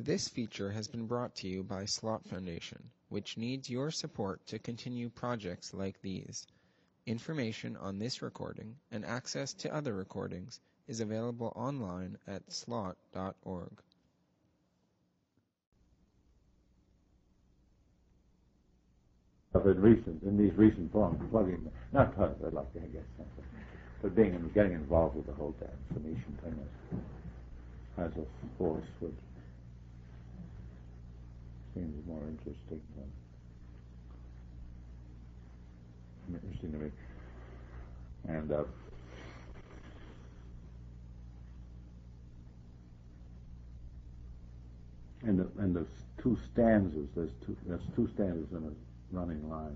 This feature has been brought to you by Slot Foundation, which needs your support to continue projects like these. Information on this recording and access to other recordings is available online at slot.org. In these recent poems, not plug, I'd like to guess something, but getting involved with the whole damn Phoenician thing has a force which seems more interesting to me. And the two stanzas. There's two stanzas in a running line.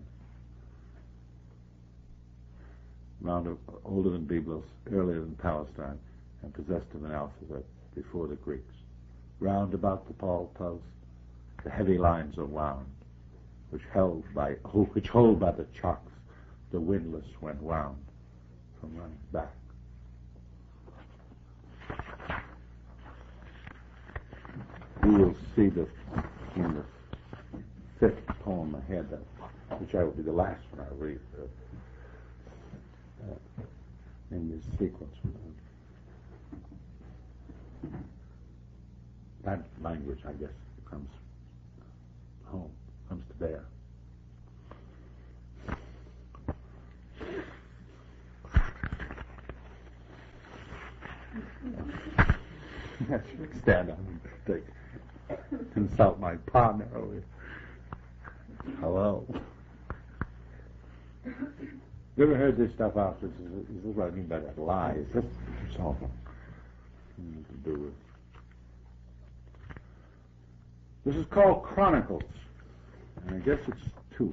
Older than Byblos, earlier than Palestine, and possessed of an alphabet before the Greeks. Round about the pole post, the heavy lines are wound, which hold by the chocks the windlass when wound from running back. You will see in the fifth poem ahead, which will be the last one I read in this sequence. That language, I guess, comes to bear. I should stand up and consult my partner over here. Hello. You ever heard this stuff after? This is what I mean by that lie. It's all to do with. This is called Chronicles, and I guess it's 2.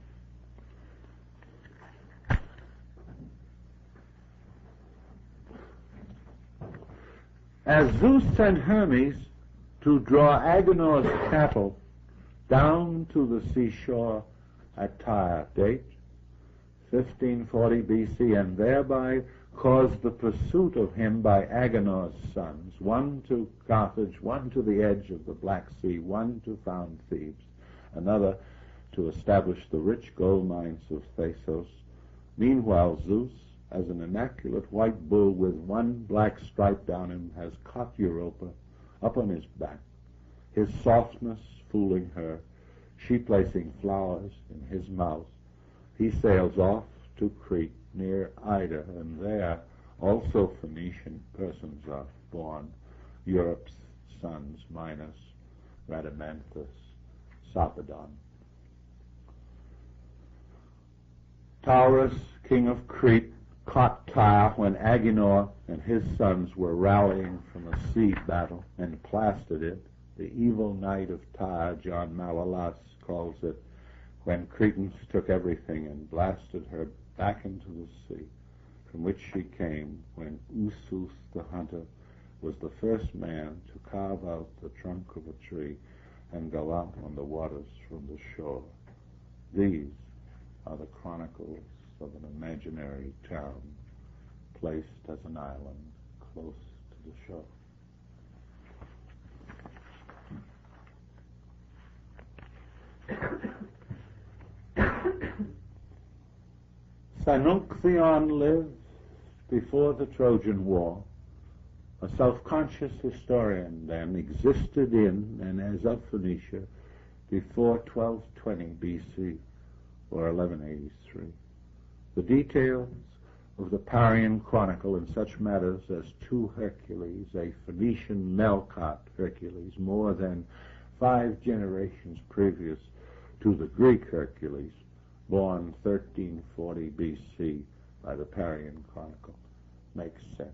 As Zeus sent Hermes to draw Agenor's cattle down to the seashore at Tyre, date 1540 BC, and thereby caused the pursuit of him by Agenor's sons, one to Carthage, one to the edge of the Black Sea, one to found Thebes, another to establish the rich gold mines of Thasos. Meanwhile, Zeus, as an immaculate white bull with one black stripe down him, has caught Europa up on his back, his softness fooling her, she placing flowers in his mouth. He sails off to Crete near Ida, and there also Phoenician persons are born, Europe's sons, Minos, Rhadamanthus, Sarpedon. Taurus, king of Crete, caught Tyre when Agenor and his sons were rallying from a sea battle and plastered it. The evil night of Tyre, John Malalas calls it, when Cretans took everything and blasted her back into the sea, from which she came when Usus the hunter was the first man to carve out the trunk of a tree and go out on the waters from the shore. These are the chronicles of an imaginary town placed as an island close to the shore. Sanuncion lived before the Trojan War. A self-conscious historian then existed in and as of Phoenicia before 1220 BC or 1183. The details of the Parian Chronicle in such matters as 2 Hercules, a Phoenician Melkart Hercules, more than 5 generations previous to the Greek Hercules, born 1340 BC by the Parian Chronicle, makes sense.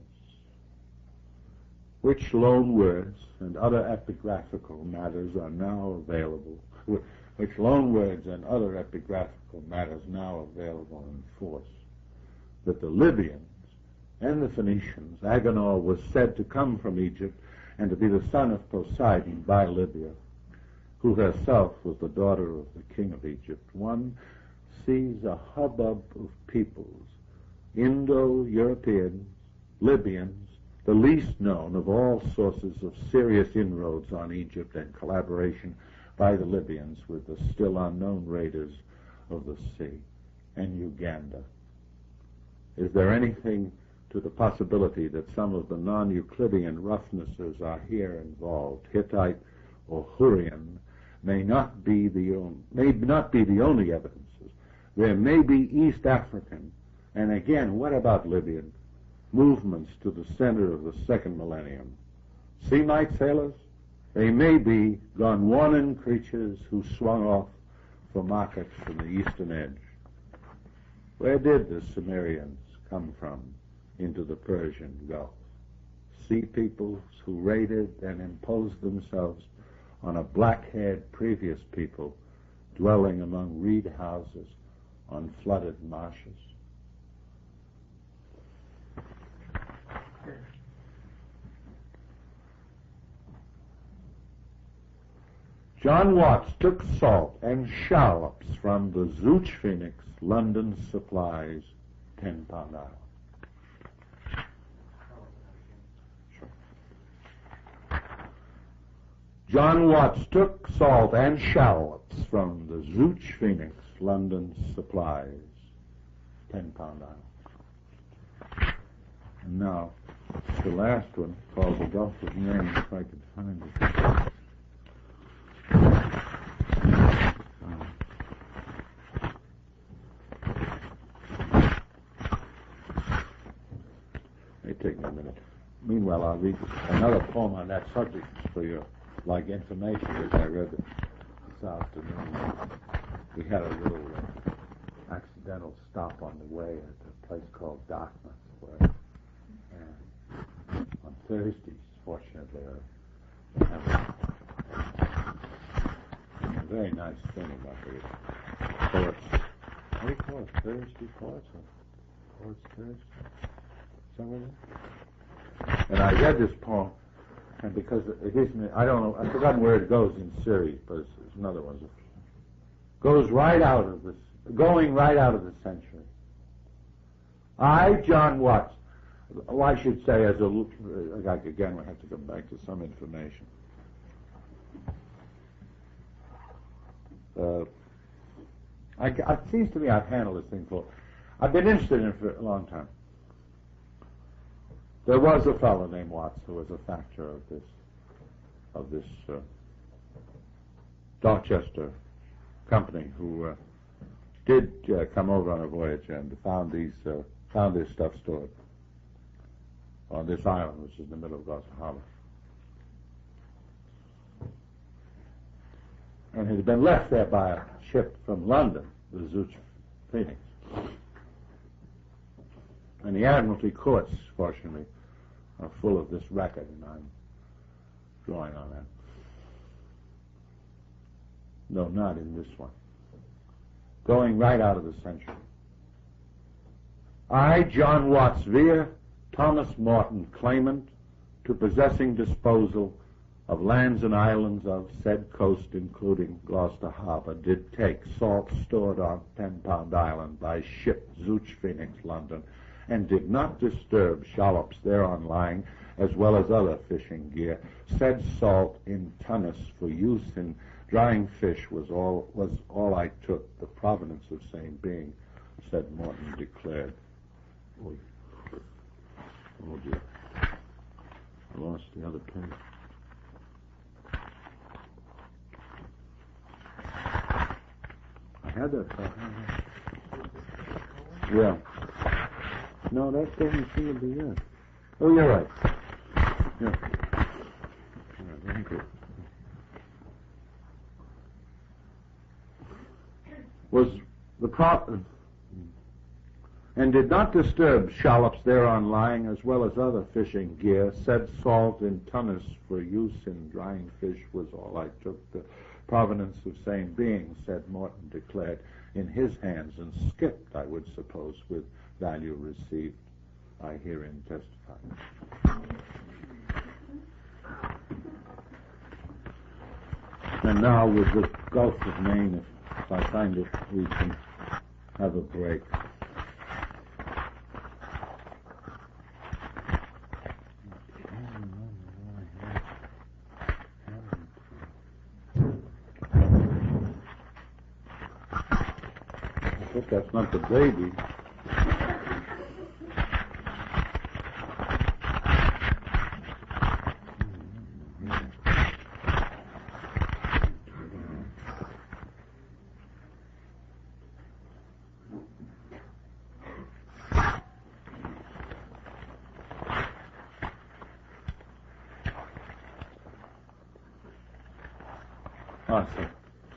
Which loan words and other epigraphical matters are now available, which loan words and other epigraphical matters now available in force, that the Libyans and the Phoenicians, Agenor was said to come from Egypt and to be the son of Poseidon by Libya, who herself was the daughter of the king of Egypt. One sees a hubbub of peoples, Indo-Europeans, Libyans, the least known of all sources of serious inroads on Egypt and collaboration by the Libyans with the still unknown raiders of the sea, and Uganda. Is there anything to the possibility that some of the non-Euclidean roughnesses are here involved? Hittite or Hurrian may not be the only evidences. There may be East African, and again, what about Libyan, movements to the center of the second millennium. Semite sailors? They may be Gondwanan creatures who swung off for markets from the eastern edge. Where did the Sumerians come from into the Persian Gulf? Sea peoples who raided and imposed themselves on a black-haired previous people dwelling among reed houses on flooded marshes. John Watts took salt and shallops from the Zouch Phoenix, London Supplies, 10-pound island. Sure. John Watts took salt and shallops from the Zouch Phoenix, London Supplies, 10-pound island. And now, the last one, called the Gulf of Maine, if I could find it. Take me a minute. Meanwhile, I'll read another poem on that subject for your, information that I read this afternoon. We had a little accidental stop on the way at a place called Dartmouth, where on Thursdays, fortunately, they have a very nice thing about the poets. What do you call it? Thursday poets? Or Poets Thursday? And I read this poem, and because it gives me, I don't know, I've forgotten where it goes in series, but it's another one. Going right out of the century. I, John Watts, I should say again, we have to go back to some information. It seems to me I've handled this thing before. I've been interested in it for a long time. There was a fellow named Watts who was a factor of this Dorchester company who did come over on a voyage and found this stuff stored on this island, which is in the middle of Gloucester Harbor, and it had been left there by a ship from London, the Zouch Phoenix. And the Admiralty courts, fortunately, are full of this record, and I'm drawing on that. No, not in this one. Going right out of the century. I, John Watts Vere, Thomas Morton, claimant to possessing disposal of lands and islands of said coast, including Gloucester Harbor, did take salt stored on 10-pound island by ship Zouch Phoenix, London, and did not disturb shallops thereon lying, as well as other fishing gear. Said salt in tunnus for use in drying fish was all I took. The provenance of same being, said Morton, declared. Oh dear. I lost the other page. I had that. Yeah. No, that doesn't seem to be it. Oh, you're right. Yeah. Very good. Was the and did not disturb shallops thereon lying, as well as other fishing gear. Said salt in tunnus for use in drying fish was all I took. The provenance of same being, said Morton, declared, in his hands, and skipped, I would suppose, with value received, I herein testify. And now with the Gulf of Maine, if I find it, we can have a break. hope that's not the baby. Awesome.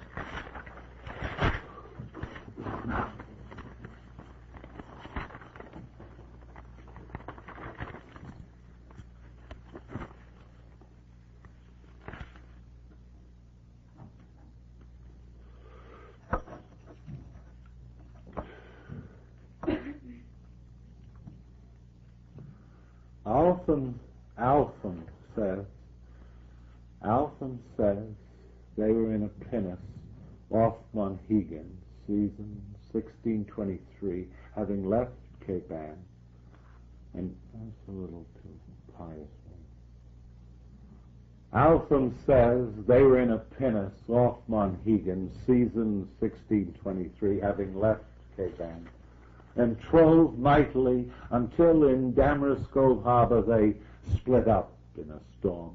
Alpham says they were in a pinnace off Monhegan, season 1623, having left Cape Ann, and that's a little too pious. Alpham says they were in a pinnace off Monhegan, season 1623, having left Cape Ann, and trove mightily until in Damariscove Harbor they split up in a storm.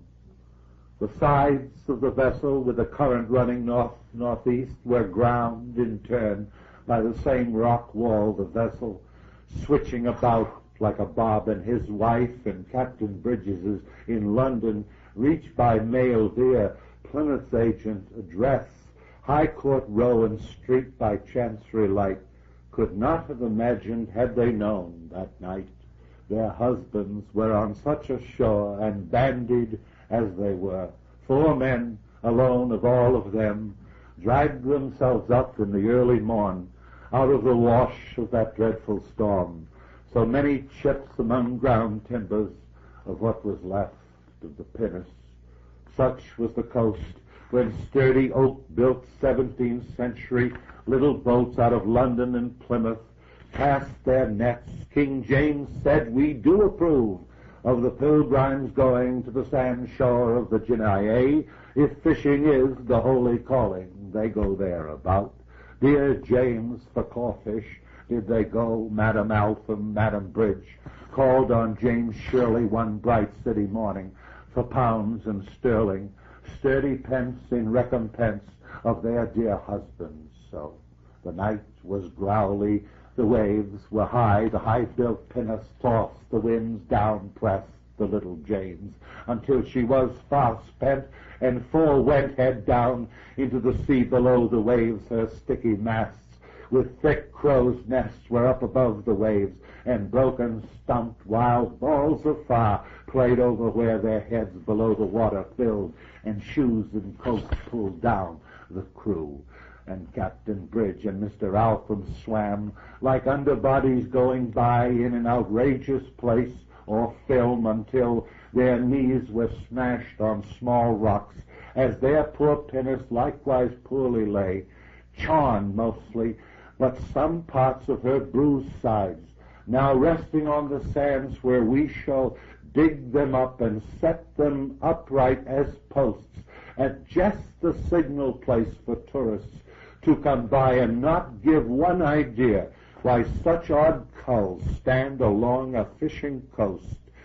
The sides of the vessel, with the current running north-northeast, were ground in turn by the same rock wall, the vessel switching about like a bob, and his wife and Captain Bridges in London, reached by mail via Plymouth's agent, address, High Court Row and Street by Chancery Light, could not have imagined, had they known that night, their husbands were on such a shore, and bandied as they were. 4 men, alone of all of them, dragged themselves up in the early morn, out of the wash of that dreadful storm. So many chips among ground timbers of what was left of the pinnace. Such was the coast when sturdy oak-built 17th century little boats out of London and Plymouth cast their nets. King James said, "We do approve of the pilgrims going to the sand shore of the Genii. If fishing is the holy calling, they go there about. Dear James, for crawfish did they go. Madam Alpham, Madam Bridge, called on James Shirley one bright city morning for pounds and sterling, sturdy pence in recompense of their dear husbands. So the night was growly, the waves were high, the high-built pinnace tossed, the winds down pressed the little James, until she was far spent, and full went head down into the sea below the waves. Her sticky masts with thick crow's nests were up above the waves, and broken, stumped wild balls of fire played over where their heads below the water filled, and shoes and coats pulled down the crew. And Captain Bridge and Mr. Alpham swam like underbodies going by in an outrageous place or film until their knees were smashed on small rocks, as their poor pinnace likewise poorly lay, charmed mostly, but some parts of her bruised sides, now resting on the sands where we shall dig them up and set them upright as posts at just the signal place for tourists to come by, and not give one idea why such odd culls stand along a fishing coast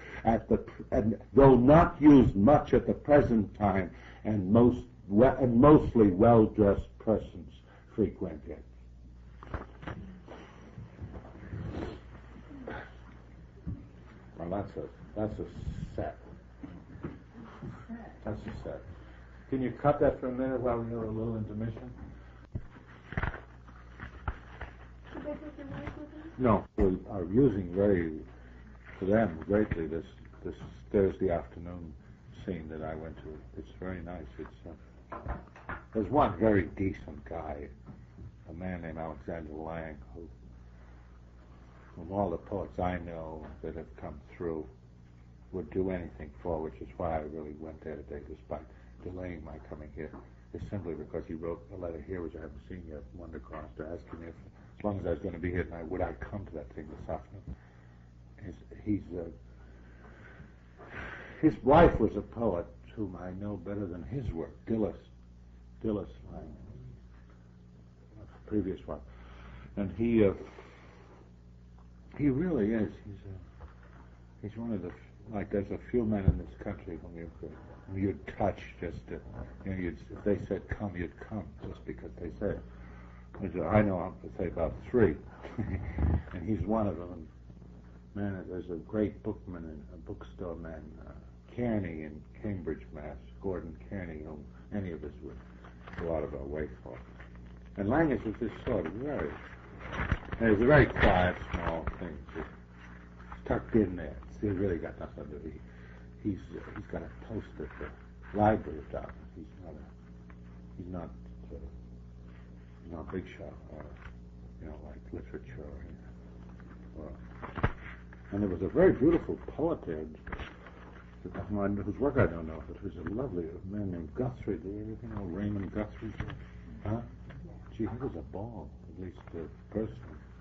and though not used much at the present time, and mostly well-dressed persons frequent it. Well, that's a set. That's a set. Can you cut that for a minute while we have a little intermission? No, we are using for them greatly this Thursday afternoon scene that I went to. It's very nice. There's one very decent guy, a man named Alexander Lang, who, of all the poets I know that have come through, would do anything for, which is why I really went there today, despite delaying my coming here. It's simply because he wrote a letter here, which I haven't seen yet, from Wondercross, asking me if, as long as I was going to be here tonight, would I come to that thing this afternoon? His wife was a poet whom I know better than his work, Dilys Lang, previous one. And he really is. He's one of the, like, there's a few men in this country whom you'd touch just to, if they said come, you'd come just because they said. I know I'm to say about three, and he's one of them. And man, there's a great bookman and a bookstore man, Kearney in Cambridge, Mass. Gordon Kearney, whom any of us would go out of our way for. And Langus was this sort of it was a very quiet, small thing, just tucked in there. He's really got nothing to do. He's got a post at the library down. He's not big shot or like literature or anything. And there was a very beautiful poet there, whose work I don't know, but it was a lovely man named Guthrie. Do you know Raymond Guthrie? Huh? Gee, he was a ball, at least personally.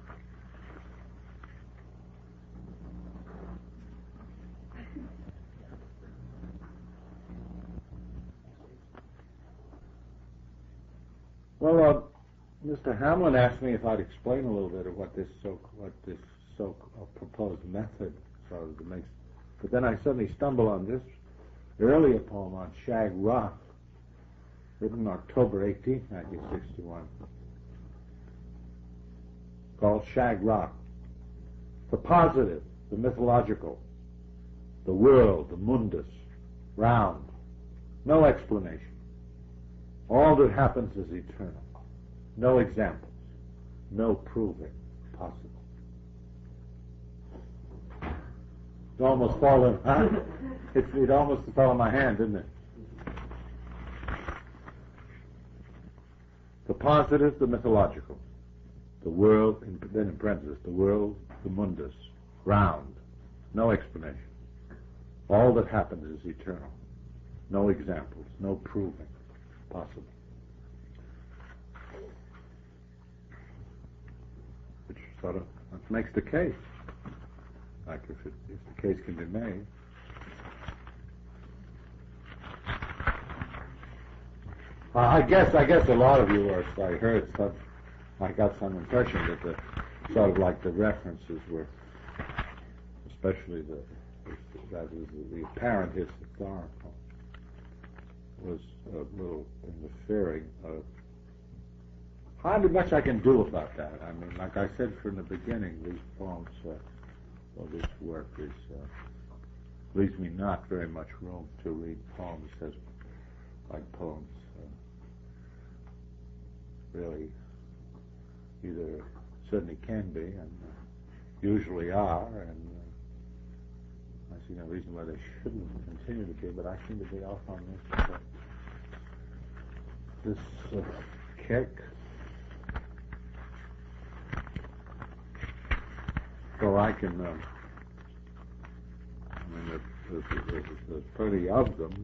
Well, Mr. Hamlin asked me if I'd explain a little bit of what this proposed method sort of makes. But then I suddenly stumbled on this earlier poem on Shag Rock, written October 18, 1961, called Shag Rock. The positive, the mythological, the world, the mundus, round, no explanation. All that happens is eternal. No examples, no proving possible. It almost fell in, huh? It almost fell in my hand, didn't it? The positive, the mythological, the world, then in parentheses, the world, the mundus, round, no explanation. All that happens is eternal. No examples, no proving possible. Which sort of makes the case. Like if the case can be made. I guess a lot of you were. I got some impression that the sort of like the references were, especially the apparent historical, was a little interfering. Hardly much I can do about that. I mean, like I said from the beginning, these poems, this work leaves me not very much room to read poems as like poems really either certainly can be and usually are, and I see no reason why they shouldn't continue to be, but I seem to be off on this kick. So I can, there's plenty of them,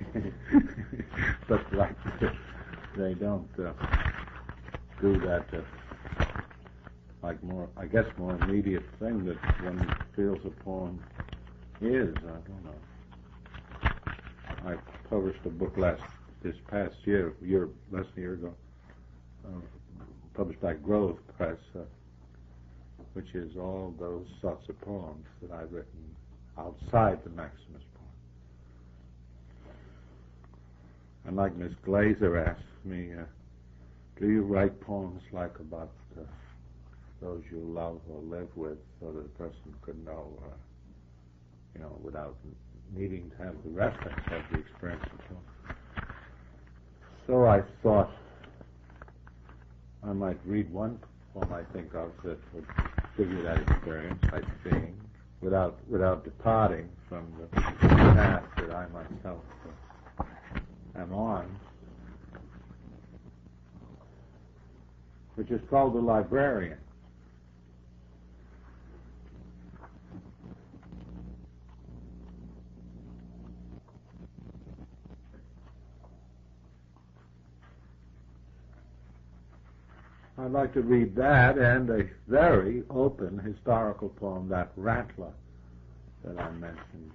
but like they don't do that like more immediate thing that one feels a poem is. I don't know. I published a book this past year, less than a year ago, published by Grove Press, which is all those sorts of poems that I've written outside the Maximus poem. And like Miss Glazer asked me, do you write poems like about those you love or live with, so that a person could know, without needing to have the reference of the experience of the poem? So I thought I might read one poem I think of that would give you that experience by seeing, without departing from the path that I myself am on, which is called The Librarian. I'd like to read that and a very open historical poem, that Rattler that I mentioned,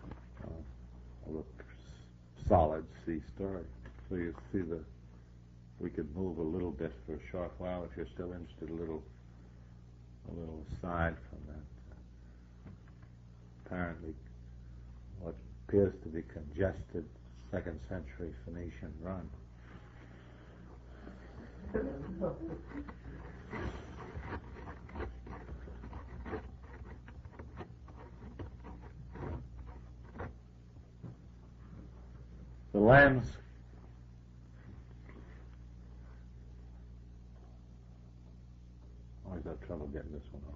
of a solid sea story. So you see we could move a little bit for a short while if you're still interested, a little aside from that. Apparently, what appears to be congested 2nd century Phoenician run. The lands always have trouble getting this one off.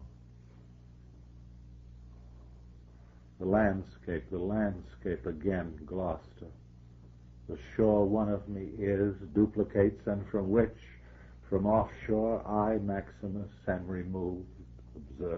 The landscape again, Gloucester. The shore one of me is, duplicates, and from which, from offshore, I, Maximus, am removed, observe.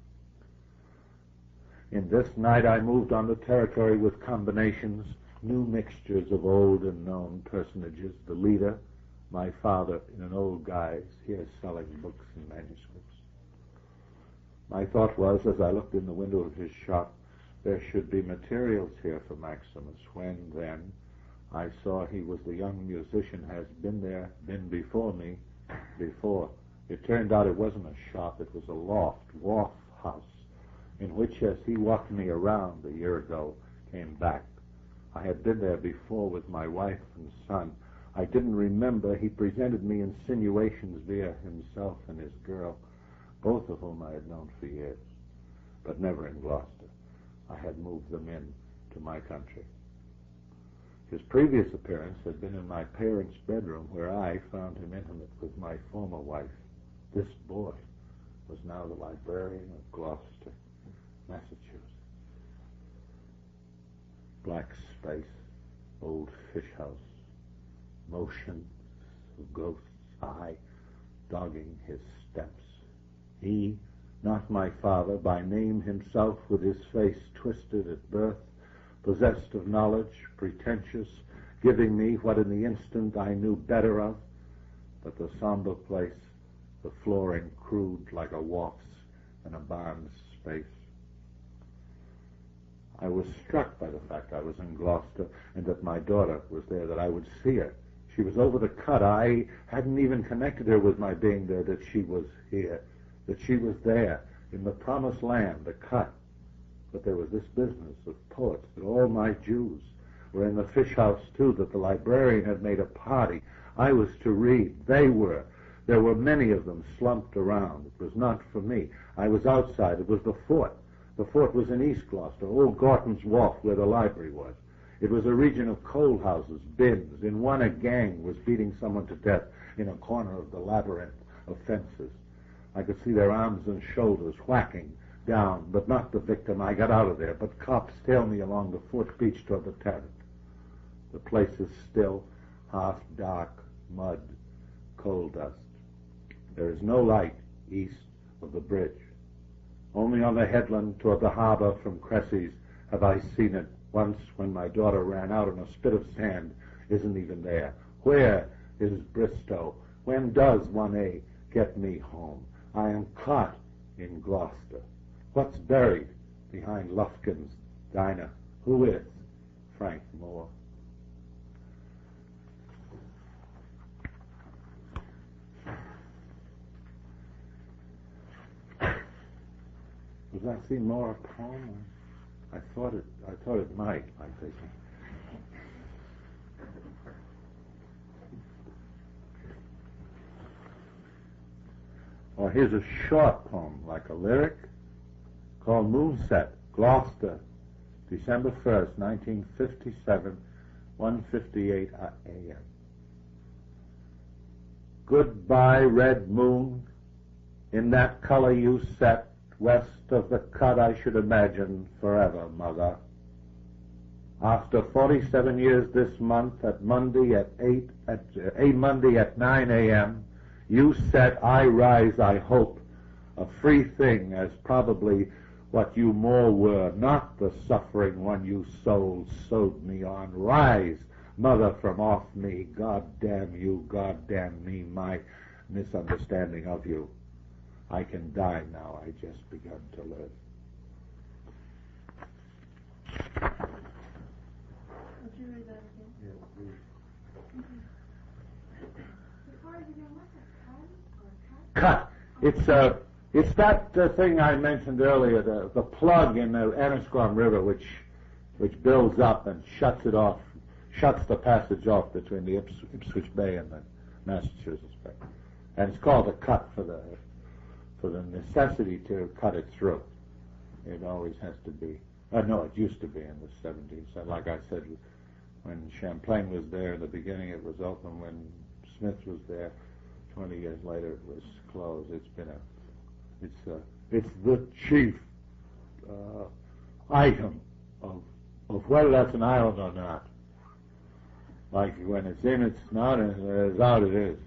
In this night I moved on the territory with combinations, new mixtures of old and known personages. The leader, my father, in an old guise, here selling books and manuscripts. My thought was, as I looked in the window of his shop, there should be materials here for Maximus, when then I saw he was the young musician, has been there, been before me, before. It turned out it wasn't a shop, it was a wharf house, in which, as he walked me around a year ago, came back. I had been there before with my wife and son. I didn't remember. He presented me insinuations via himself and his girl, both of whom I had known for years, but never in Gloucester. I had moved them in to my country. His previous appearance had been in my parents' bedroom, where I found him intimate with my former wife. This boy was now the librarian of Gloucester, Massachusetts. Black space, old fish house, motion of ghost's eye dogging his steps. He, not my father, by name himself, with his face twisted at birth, possessed of knowledge, pretentious, giving me what in the instant I knew better of, but the somber place, the flooring crude like a wharf's and a barn's space. I was struck by the fact I was in Gloucester and that my daughter was there, that I would see her. She was over the cut. I hadn't even connected her with my being there, that she was here, that she was there in the promised land, the cut. But there was this business of poets, that all my Jews were in the fish house too, that the librarian had made a party. I was to read. They were. There were many of them slumped around. It was not for me. I was outside. It was the fort. The fort was in East Gloucester, Old Gorton's Wharf, where the library was. It was a region of coal houses, bins. In one, a gang was beating someone to death in a corner of the labyrinth of fences. I could see their arms and shoulders whacking down, but not the victim. I got out of there, but cops tailed me along the fort beach toward the Tarrant. The place is still, half dark, mud, coal dust. There is no light east of the bridge. Only on the headland toward the harbor from Cressy's have I seen it once when my daughter ran out and a spit of sand isn't even there. Where is Bristow? When does 1A get me home? I am caught in Gloucester. What's buried behind Lufkin's diner? Who is Frank Moore? Does that seem more a poem? I thought it might, like this. Or here's a short poem, like a lyric, called Moonset, Gloucester, December 1st, 1957, 1:58 a.m. Goodbye, red moon, in that color you set, west of the cut, I should imagine, forever, mother. After 47 years this month, at Monday at 9 a.m., you set, I rise, I hope, a free thing, as probably what you more were, not the suffering one you sewed me on. Rise, mother, from off me, God damn you, God damn me, my misunderstanding of you. I can die now, I just begun to live. Would you read that again? Yeah, please. cut. It's that thing I mentioned earlier, the plug in the Annisquam River, which builds up and shuts it off, shuts the passage off between the Ipswich Bay and the Massachusetts Bay, and it's called a cut for the necessity to cut it through. It always has to be. No, it used to be in the 70s. And like I said, when Champlain was there in the beginning, it was open. When Smith was there, 20 years later, it was closed. It's the chief item of whether that's an island or not. Like when it's in, it's not, and when it's out, it is.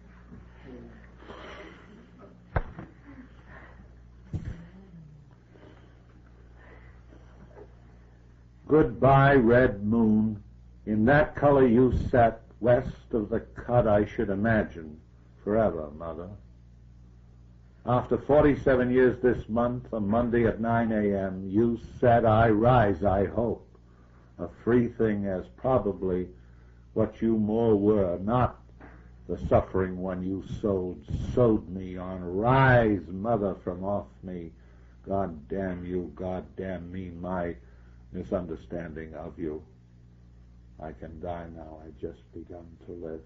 Goodbye, red moon. In that color you set, west of the cut I should imagine, forever, mother. After 47 years this month, a Monday at 9 a.m., you said, I rise, I hope, a free thing as probably what you more were, not the suffering one you sowed me on. Rise, mother, from off me. God damn you, God damn me, my misunderstanding of you. I can die now, I've just begun to live.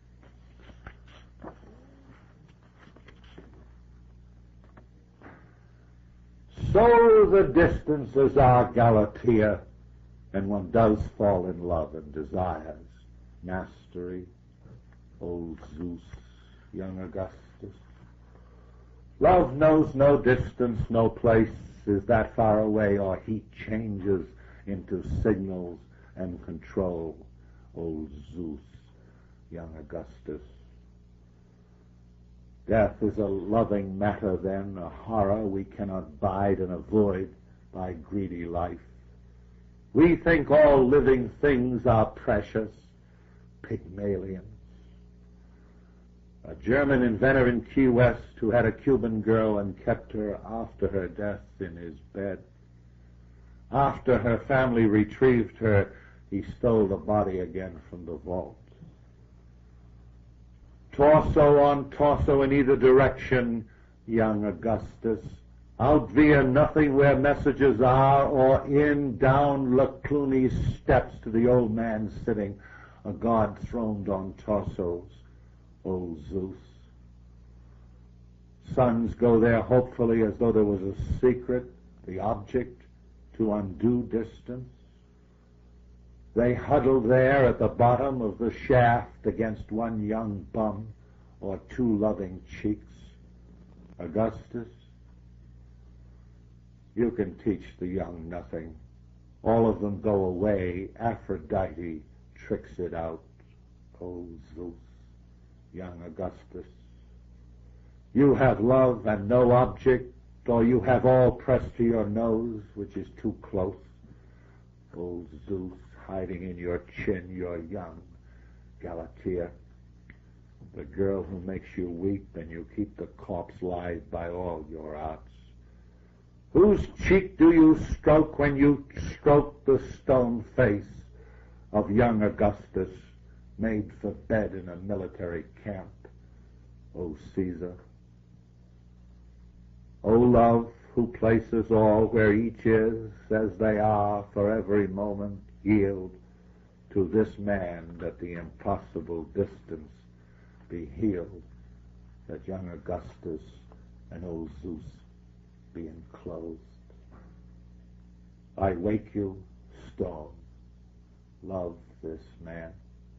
So the distances are, Galatea, and one does fall in love and desires mastery, old Zeus, young Augustus. Love knows no distance, no place is that far away, or heat changes into signals and control, old Zeus, young Augustus. Death is a loving matter then, a horror we cannot bide and avoid by greedy life. We think all living things are precious, Pygmalions. A German inventor in Key West who had a Cuban girl and kept her after her death in his bed. After her family retrieved her, he stole the body again from the vault. Torso on torso in either direction, young Augustus. Out via nothing where messages are, or in down Lacluni's steps to the old man sitting, a god throned on torsos, old Zeus. Sons go there hopefully as though there was a secret, the object to undo distance. They huddle there at the bottom of the shaft against one young bum or two loving cheeks. Augustus, you can teach the young nothing. All of them go away. Aphrodite tricks it out. Oh, Zeus, young Augustus. You have love and no object, or you have all pressed to your nose, which is too close. Oh, Zeus, hiding in your chin, your young Galatea, the girl who makes you weep and you keep the corpse live by all your arts. Whose cheek do you stroke when you stroke the stone face of young Augustus, made for bed in a military camp? O Caesar, O love, who places all where each is as they are for every moment, yield to this man that the impossible distance be healed, that young Augustus and old Zeus be enclosed. I wake you, stone, love this man.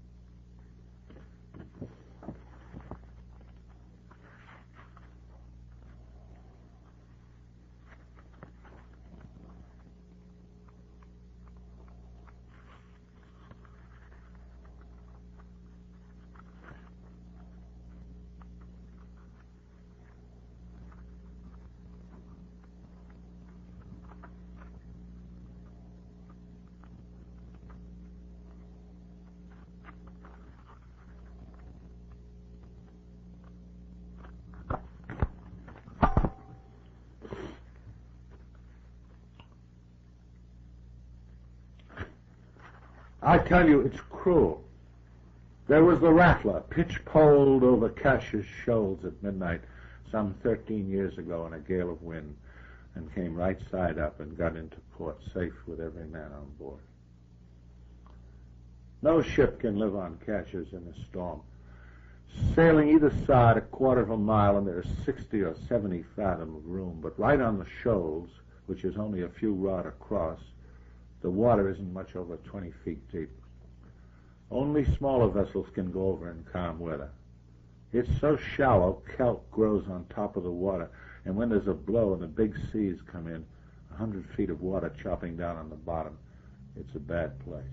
I tell you, it's cruel. There was the Rattler, pitch cold over Cassius Shoals at midnight, some 13 years ago in a gale of wind and came right side up and got into port safe with every man on board. No ship can live on catches in a storm. Sailing either side a quarter of a mile, and there's 60 or 70 fathom of room, but right on the shoals, which is only a few rod across, the water isn't much over 20 feet deep. Only smaller vessels can go over in calm weather. It's so shallow, kelp grows on top of the water, and when there's a blow and the big seas come in, 100 feet of water chopping down on the bottom, it's a bad place.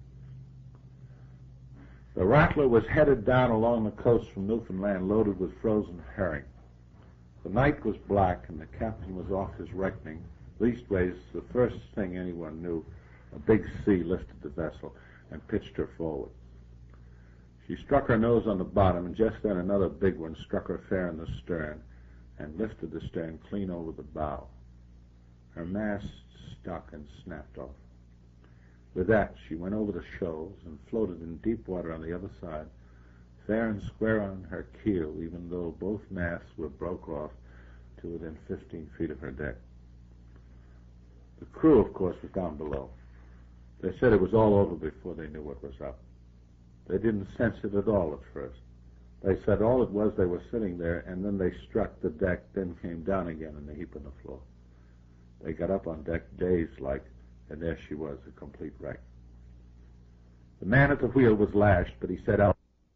The Rattler was headed down along the coast from Newfoundland loaded with frozen herring. The night was black and the captain was off his reckoning. Leastways, the first thing anyone knew, a big sea lifted the vessel and pitched her forward. She struck her nose on the bottom, and just then another big one struck her fair in the stern and lifted the stern clean over the bow. Her mast stuck and snapped off. With that, she went over the shoals and floated in deep water on the other side, fair and square on her keel, even though both masts were broke off to within 15 feet of her deck. The crew, of course, was down below. They said it was all over before they knew what was up. They didn't sense it at all at first. They said all it was they were sitting there, and then they struck the deck, then came down again in a heap on the floor. They got up on deck dazed like, and there she was, a complete wreck. The man at the wheel was lashed, but he said out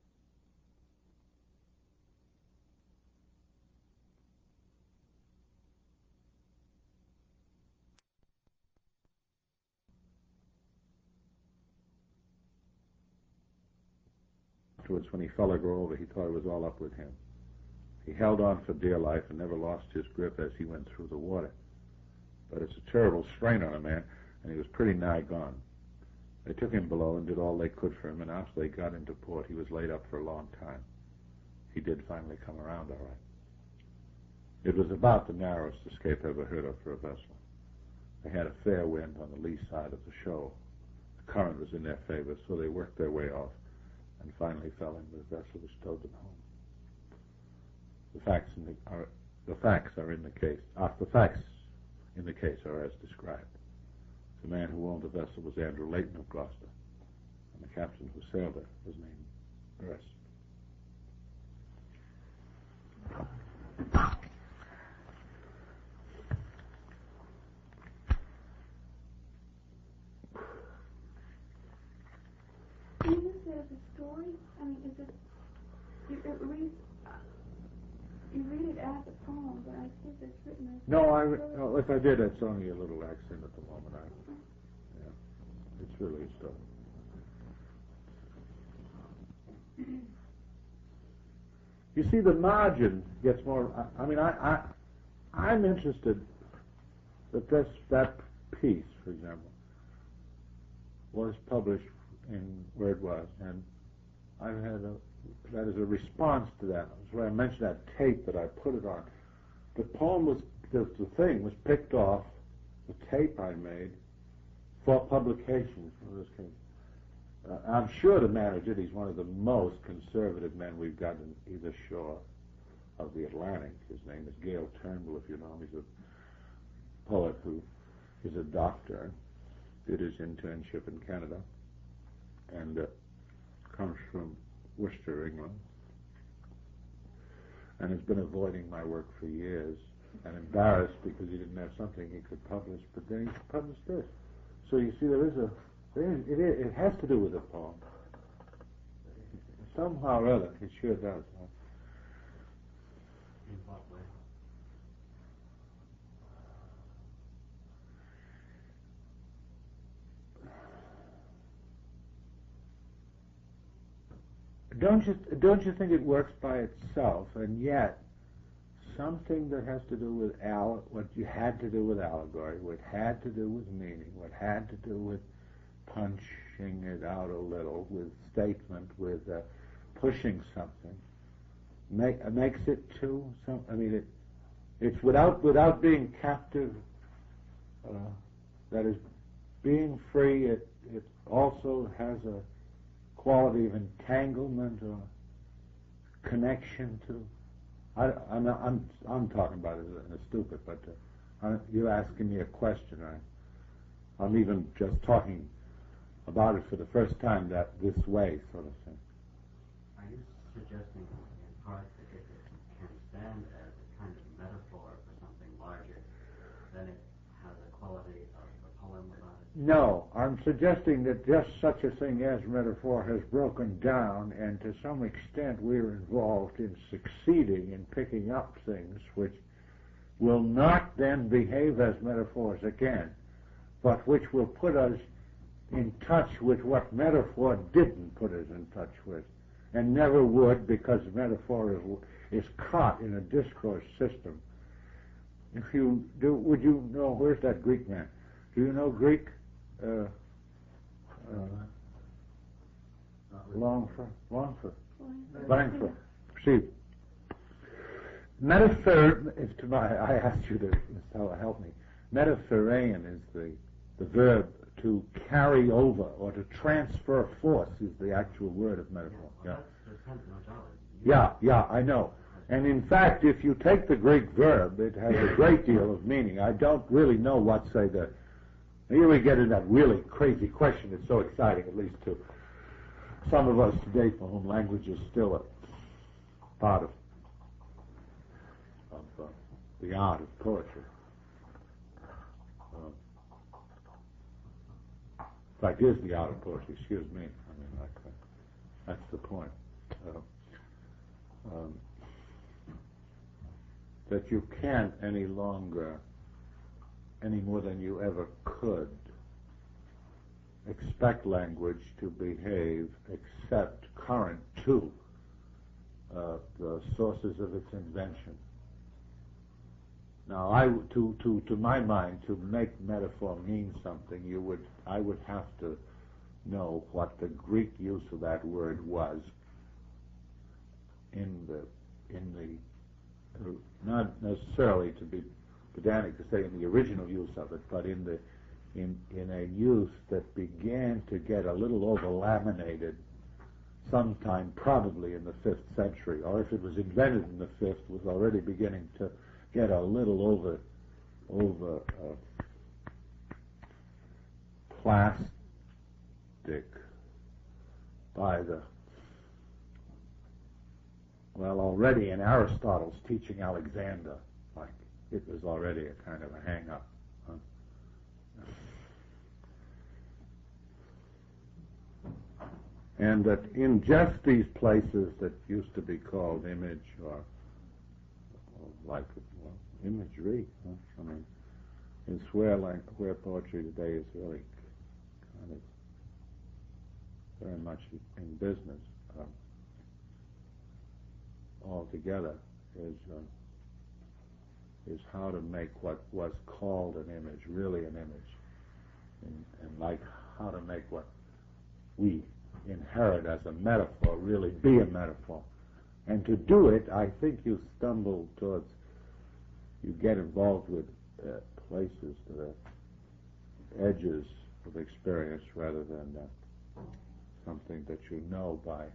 afterwards when he fell her over, he thought it was all up with him. He held on for dear life and never lost his grip as he went through the water. But it's a terrible strain on a man, and he was pretty nigh gone. They took him below and did all they could for him, and after they got into port, he was laid up for a long time. He did finally come around all right. It was about the narrowest escape ever heard of for a vessel. They had a fair wind on the lee side of the shoal. The current was in their favor, so they worked their way off and finally fell in with the vessel which towed them home. The facts in the case are as described. The man who owned the vessel was Andrew Layton of Gloucester, and the captain who sailed her was named Burris. Can you just say it's a story? I mean, is it? You read it as a poem, but I think it's written as. No, if I did, it's only a little accent at the moment. It's really a story. You see, the margin gets more. I'm interested that piece, for example, was published in where it was, and I've had that as a response to that. That's why I mentioned that tape that I put it on. The poem was the thing was picked off the tape I made for publication. I'm sure the man who did, he's one of the most conservative men we've got in either shore of the Atlantic. His name is Gail Turnbull, if you know him. He's a poet who is a doctor, did his internship in Canada, and comes from Worcester, England, and has been avoiding my work for years, and embarrassed because he didn't have something he could publish, but then he published this. So you see, it has to do with the poem. Somehow or other, it sure does. Huh? In what way? Don't you think it works by itself, and yet something that has to do with what you had to do with allegory, what had to do with meaning, what had to do with punching it out a little, with statement, with pushing something, makes it too. It's without being captive. That is, being free. It also has a quality of entanglement or connection to I'm talking about it as stupid, but you're asking me a question. I'm even just talking about it for the first time this way, sort of thing. Are you suggesting in part that if it can stand as a kind of metaphor for something larger, then it has a quality of a poem about it? No, I'm suggesting that just such a thing as metaphor has broken down, and to some extent we're involved in succeeding in picking up things which will not then behave as metaphors again, but which will put us in touch with what metaphor didn't put us in touch with, and never would, because metaphor is caught in a discourse system. If you do, would you know, where's that Greek man? Do you know Greek? Langford. See, metaphor, I asked you to help me. Metaphorein is the verb to carry over or to transfer force is the actual word of metaphor. Yeah, I know. And in fact, if you take the Greek verb, it has a great deal of meaning. I don't really know what, say, here we get in that really crazy question. It's so exciting, at least to some of us today for whom language is still a part of the art of poetry. In fact, is the art of poetry, excuse me. I mean, that's the point. That you can't any longer, any more than you ever could, expect language to behave except current to the sources of its invention. Now, to my mind, to make metaphor mean something, I would have to know what the Greek use of that word was in the not necessarily to be pedantic to say in the original use of it, but in a use that began to get a little over-laminated sometime probably in the 5th century, or if it was invented in the 5th, was already beginning to get a little over plastic by already in Aristotle's teaching Alexander, like it was already a kind of a hang-up. And that in just these places that used to be called image or like imagery, I mean, is where poetry today is really kind of very much in business. Altogether is how to make what was called an image really an image, and like how to make what we inherit as a metaphor really be a metaphor. And to do it, I think you get involved with places that are edges of experience rather than something that you know by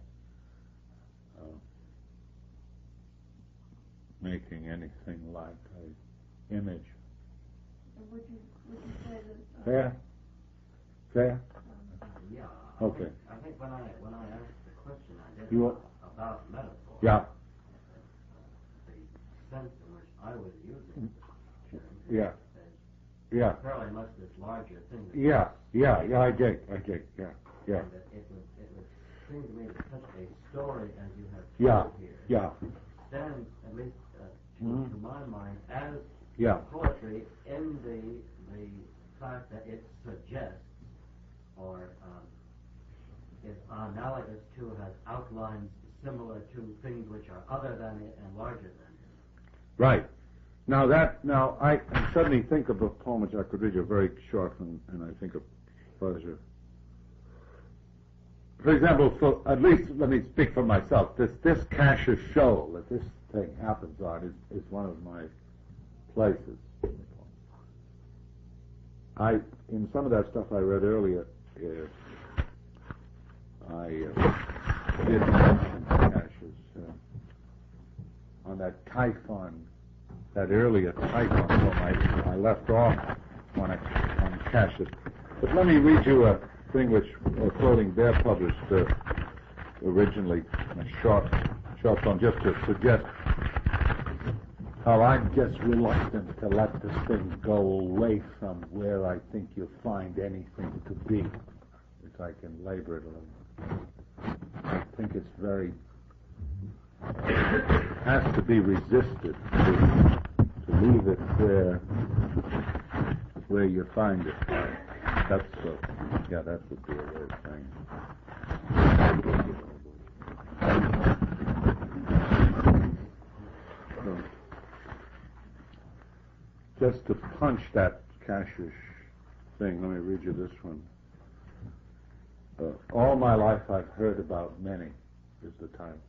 making anything like an image. Would you say that? Fair? Fair? Yeah. Okay. I think when I asked the question, I did about metaphor. Yeah. The sense in which I was using the term. Yeah. Yeah. Fairly much this larger thing. Yeah. I dig. Yeah. And that it would seem to me that such a story as you have told here stands, at least to my mind, as poetry in the fact that it suggests or is analogous to, has outlines similar to things which are other than it and larger than it. Right. Now I suddenly think of a poem which I could read you very short, and I think of pleasure. For example, at least let me speak for myself. This Cassius Shoal that this thing happens on is one of my places. In some of that stuff I read earlier, I did mention Cassius on that Typhon, that earlier Typhon poem I left off on Cassius. But let me read you a thing which Floating Bear published originally, a short poem, just to suggest how I'm just reluctant to let this thing go away from where I think you'll find anything to be, if I can labor it a little. I think it's very, has to be resisted to leave it where you find it. That's that would be a way of saying it. Just to punch that Cassius thing, let me read you this one. All my life I've heard about many, is the title.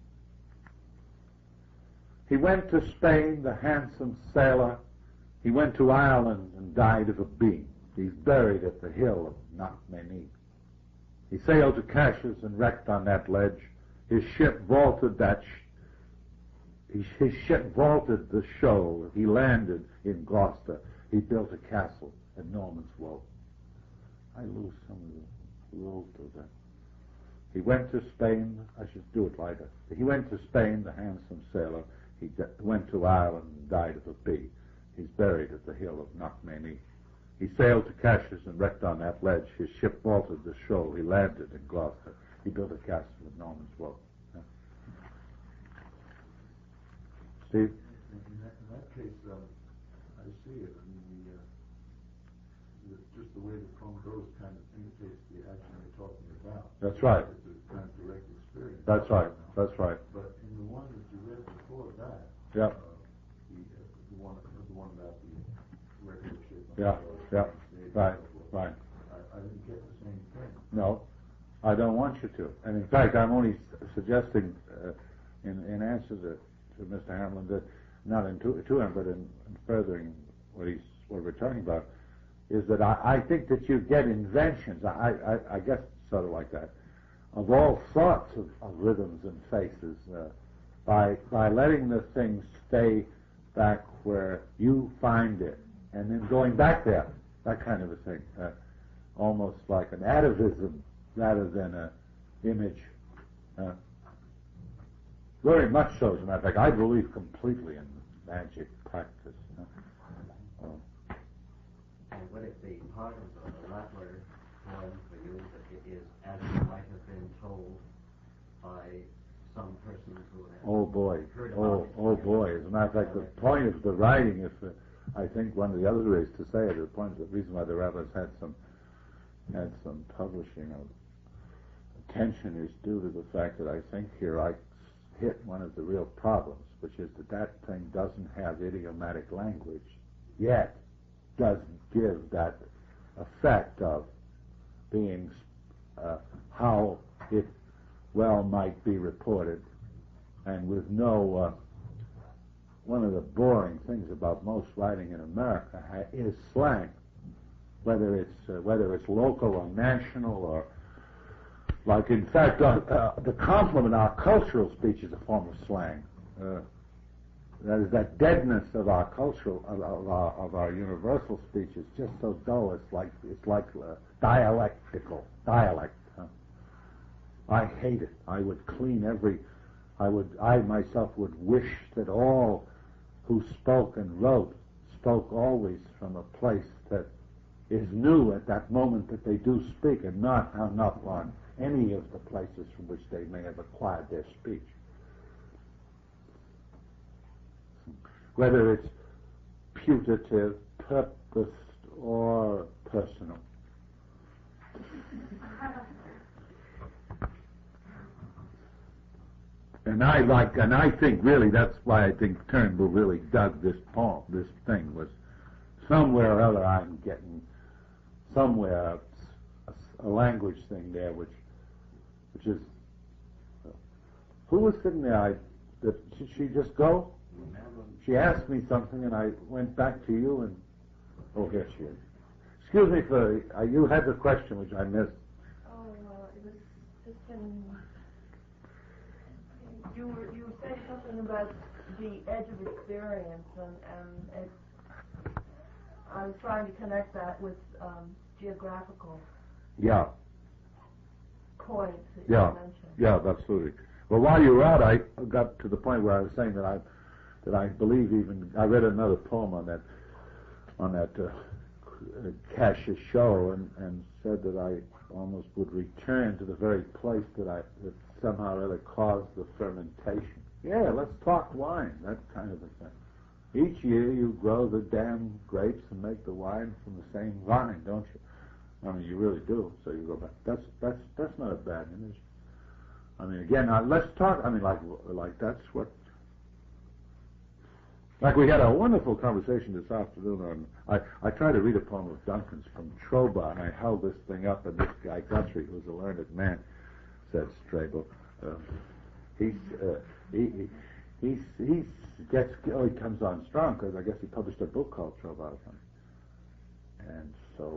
He went to Spain, the handsome sailor. He went to Ireland and died of a bee. He's buried at the hill of Knockmany. He sailed to Cassius and wrecked on that ledge. His ship vaulted his ship vaulted the shoal. He landed in Gloucester. He built a castle at Norman's Woe. I lose some of the rules of that. He went to Spain. I should do it later. He went to Spain, the handsome sailor. He went to Ireland and died of a bee. He's buried at the hill of Knockmany. He sailed to Cassius and wrecked on that ledge. His ship vaulted the shoal. He landed in Gloucester. He built a castle at Norman's Woe. Steve? In that case, I see it. I mean, just the way the poem goes kind of imitates the action you're talking about. That's right. It's a kind of direct experience. That's right. That's right. But in the one that you read before that, yeah, the one about the regular shape. Right. I didn't get the same thing. No, I don't want you to. And in fact, I'm only suggesting, in answer to Mr. Hamlin, that not to him, but in furthering what we're talking about, is that I think that you get inventions. I guess sort of like that, of all sorts of rhythms and faces by letting the thing stay back where you find it, and then going back there, that kind of a thing, almost like an atavism rather than an image. Very much so, as a matter of fact. I believe completely in magic practice. And would it be part of the latter poem for you that it is as it might have been told by some person who had heard about it? Oh boy. As a matter of fact, the point of the writing, if I think one of the other ways to say it, the reason why the rabbis had some publishing attention is due to the fact that I think here I hit one of the real problems, which is that thing doesn't have idiomatic language yet, doesn't give that effect of being how it well might be reported, and with no one of the boring things about most writing in America is slang, whether it's local or national or like, in fact, the compliment, our cultural speech is a form of slang. That is, that deadness of our cultural, of our universal speech is just so dull. It's like dialect. Huh? I hate it. I would clean I myself would wish that all who spoke and wrote spoke always from a place that is new at that moment that they do speak, and not hung up on any of the places from which they may have acquired their speech. Whether it's putative, purposed, or personal. And I think really that's why I think Turnbull really dug this poem. This thing was somewhere or other I'm getting somewhere a language thing there, which is who was sitting there? Did she just go? She asked me something, and I went back to you, and here she is. Excuse me for you had the question which I missed. Oh, it was just you said something about the edge of experience, and I was trying to connect that with geographical points that you mentioned. Yeah, absolutely. Well, while you were out, I got to the point where I was saying that I believe even I read another poem on that Cassius show and said that I almost would return to the very place that somehow or other caused the fermentation. Yeah, let's talk wine, that kind of a thing. Each year you grow the damn grapes and make the wine from the same vine, don't you? I mean, you really do. So you go back. That's not a bad image. I mean, again, let's talk. I mean, like that's what. Like we had a wonderful conversation this afternoon on. I tried to read a poem of Duncan's from Troba, and I held this thing up, and this guy Guthrie, who's a learned man, said Strabo. He comes on strong because I guess he published a book called Troba or something, and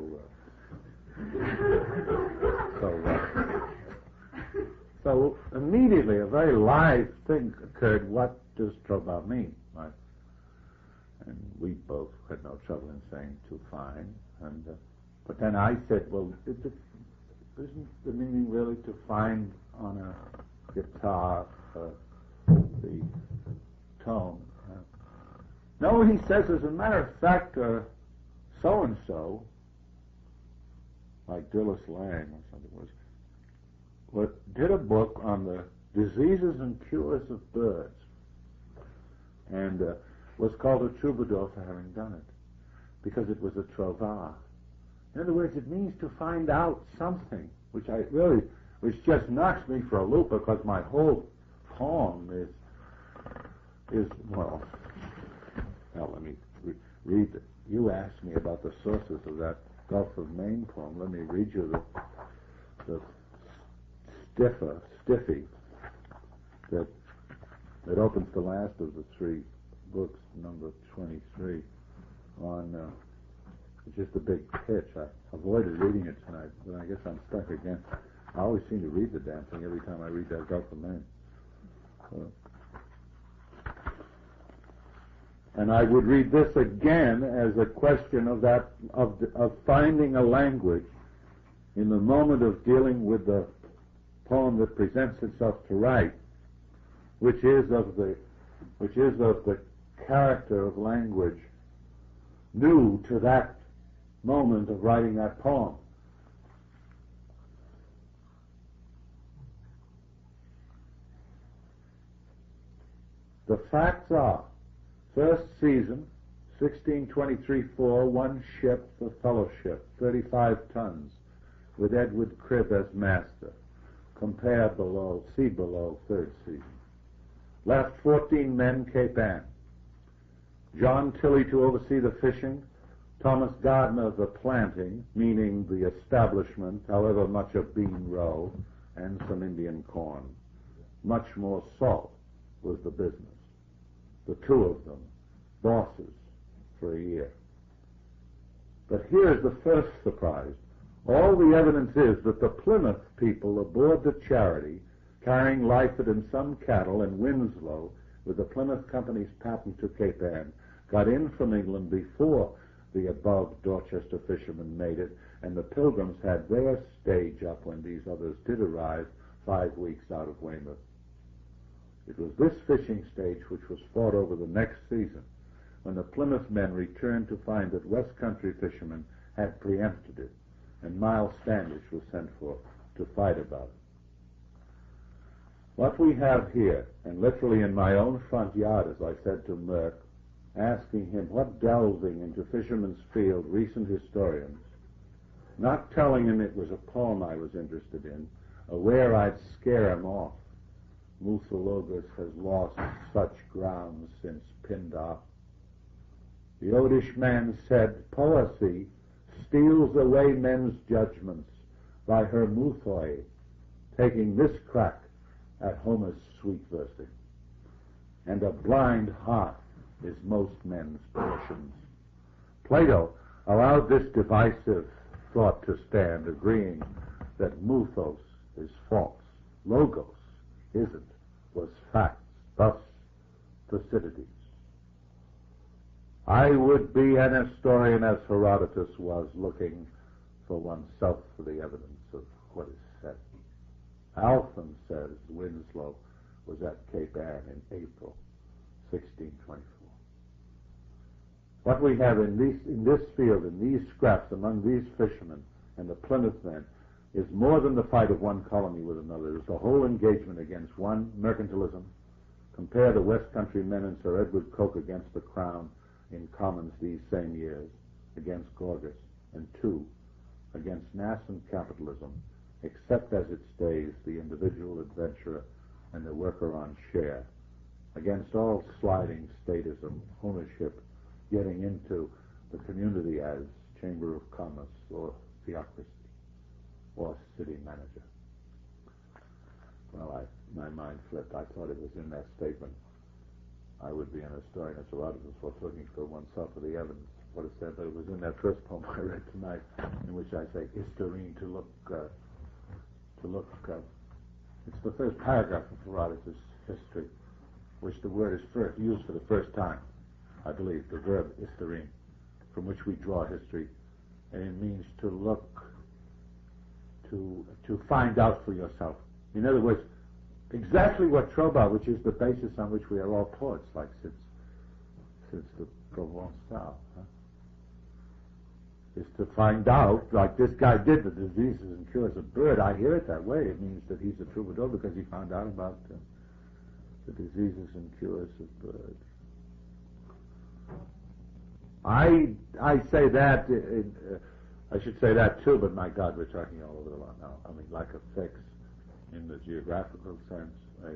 so immediately a very live thing occurred. What does Troba mean? Right? And we both had no trouble in saying too fine. And but then I said, well, isn't the meaning really to find on a guitar the tone? No, he says, as a matter of fact, so-and-so, like Dilys Lang or something, did a book on the diseases and cures of birds, and was called a troubadour for having done it, because it was a trovar. In other words, it means to find out something, which just knocks me for a loop, because my whole poem is well, let me read it. You asked me about the sources of that Gulf of Maine poem. Let me read you the stiffy that opens the last of the three books, number 23, on just a big pitch. I avoided reading it tonight, but I guess I'm stuck again. I always seem to read the damn thing every time I read that Gulf of Maine. And I would read this again as a question of finding a language in the moment of dealing with the poem that presents itself to write, which is of the character of language new to that moment of writing that poem. The facts are, first season, 1623-4, one ship, the Fellowship, 35 tons, with Edward Cribb as master. Compare below, see below, third season. Left 14 men, Cape Ann. John Tilley to oversee the fishing, Thomas Gardner the planting, meaning the establishment, however much of bean row, and some Indian corn. Much more salt was the business. The two of them, bosses for a year. But here's the first surprise. All the evidence is that the Plymouth people aboard the Charity, carrying Lyford and some cattle, and Winslow, with the Plymouth Company's patent to Cape Ann, got in from England before the above Dorchester fishermen made it, and the Pilgrims had their stage up when these others did arrive 5 weeks out of Weymouth. It was this fishing stage which was fought over the next season, when the Plymouth men returned to find that West Country fishermen had preempted it, and Miles Standish was sent for to fight about it. What we have here, and literally in my own front yard, as I said to Merck, asking him what delving into Fisherman's Field recent historians, not telling him it was a poem I was interested in, aware I'd scare him off. Muthalogus has lost such ground since Pindar. The Odish man said, Poesy steals away men's judgments by her muthoi, taking this crack at Homer's sweet versing. And a blind heart is most men's portions. Plato allowed this divisive thought to stand, agreeing that muthos is false, logos isn't, was facts. Thus, Thucydides. I would be an historian as Herodotus was, looking for oneself for the evidence of what is said. Alphon says Winslow was at Cape Ann in April 1624. What we have in this field, in these scraps, among these fishermen and the Plymouth men, is more than the fight of one colony with another. It's the whole engagement against, one, mercantilism. Compare the West Country men and Sir Edward Coke against the Crown in Commons these same years, against Gorgas, and two, against nascent capitalism, except as it stays the individual adventurer and the worker on share, against all sliding statism, ownership, getting into the community as Chamber of Commerce or theocracy or city manager. Well, my mind flipped. I thought it was in that statement. I would be an historian as Herodotus was looking for oneself for the evidence, what it said, but it was in that first poem I read tonight, in which I say, Historine, to look, it's the first paragraph of Herodotus' history, which the word is used for the first time, I believe, the verb historine, from which we draw history, and it means to look, to find out for yourself. In other words, exactly what Troba, which is the basis on which we are all poets, like since the Provençal, is to find out, like this guy did, the diseases and cures of bird. I hear it that way. It means that he's a troubadour because he found out about the diseases and cures of birds. I say that, I should say that too, but my God, we're talking all over the lot now. I mean, like a fix in the geographical sense,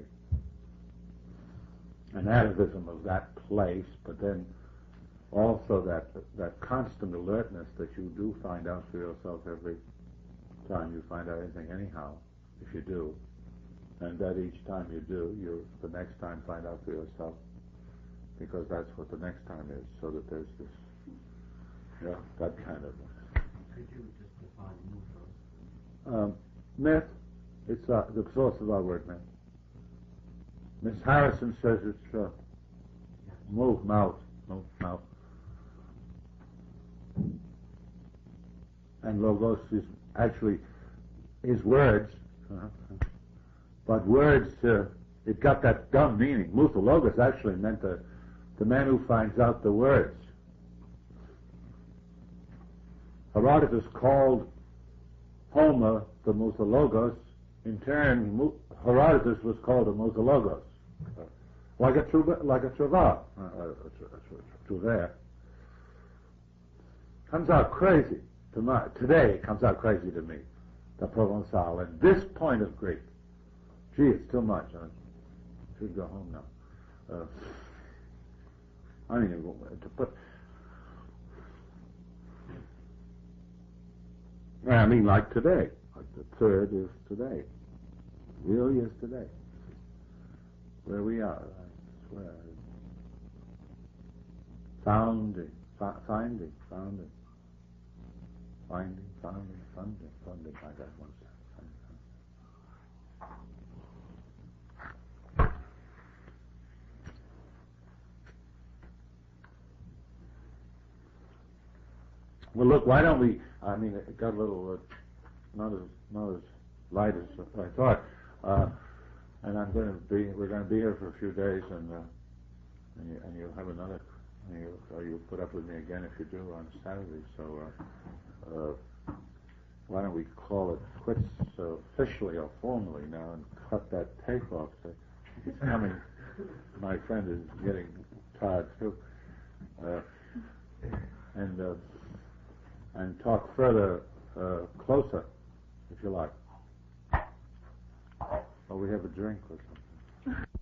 an atavism of that place, but then also that constant alertness that you do find out for yourself every time you find out anything anyhow, if you do, and that each time you do, you the next time find out for yourself, because that's what the next time is, so that there's this, that kind of... Could you just define mythos? Myth, it's the source of our word myth. Miss Harrison says it's move, mouth. And logos is actually his words, but words, it got that dumb meaning. Muthologus actually meant the man who finds out the words. Herodotus called Homer the Muthologos. In turn, Herodotus was called a Muthologos, like a Trouva, Trouvaire. Comes out crazy today. It comes out crazy to me, the Provençal, at this point of Greek. Gee, it's too much. I should go home now. I don't even know to put. I mean, like today. Like the third is today. Really is today. Where we are, I swear. Finding. I got one second. Well, look, why don't we, I mean, it got a little, not as light as I thought, and we're going to be here for a few days, and you'll have another, or you'll put up with me again if you do on Saturday, so why don't we call it quits officially or formally now and cut that tape off. It's coming, my friend is getting tired too, and talk further, closer, if you like. Or we have a drink or something.